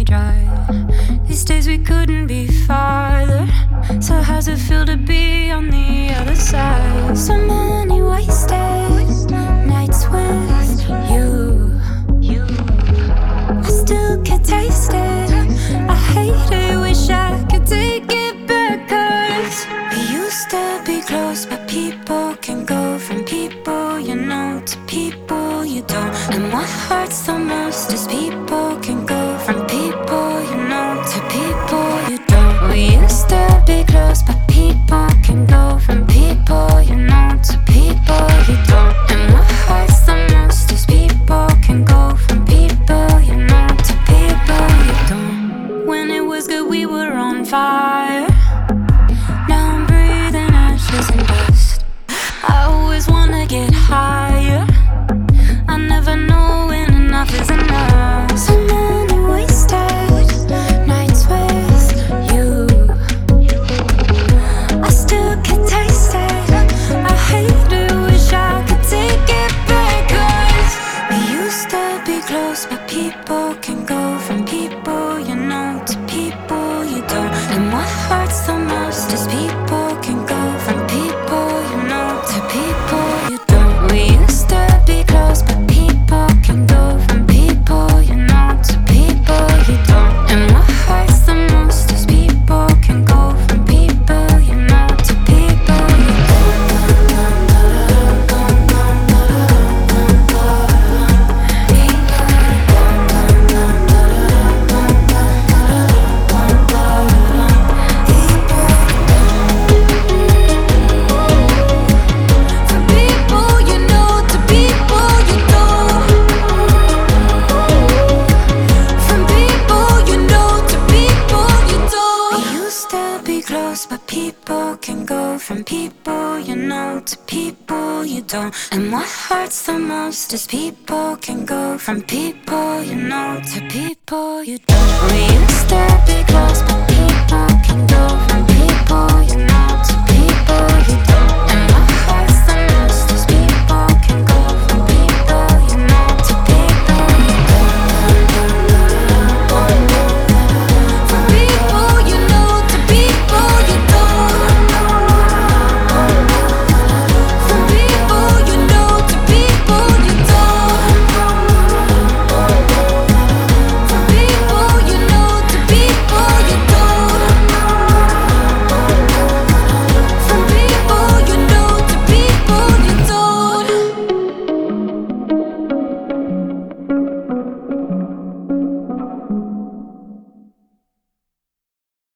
dry. These days we couldn't be farther. So how's it feel to be on the other side? So many wasted nights with you. I still can taste it. I hate it, wish I could take it back. 'Cause we used to be close, but people can go from people you know to people you don't. And what hurts the most is people can go from people you know to people you don't. We used to be close, but people can go from people you know to people you don't. And what hurts the most is people can go from people you know to people you don't. When it was good we were on fire. Now I'm breathing ashes and dust. I always wanna get higher. I never know when enough is enough. So many wasted nights with you. I still can taste it. I hate it, wish I could take it back. 'Cause we used to be close, but people can go from people you know to people you don't. And what hurts the most is people can go from people you know to people you don't. We used to be close, but people can go from people you know to people you don't. And what hurts the most is people can go from people you know to people you but people can go from people you know to people you don't. And what hurts the most is people can go from people you know to people you don't. We used to be close, but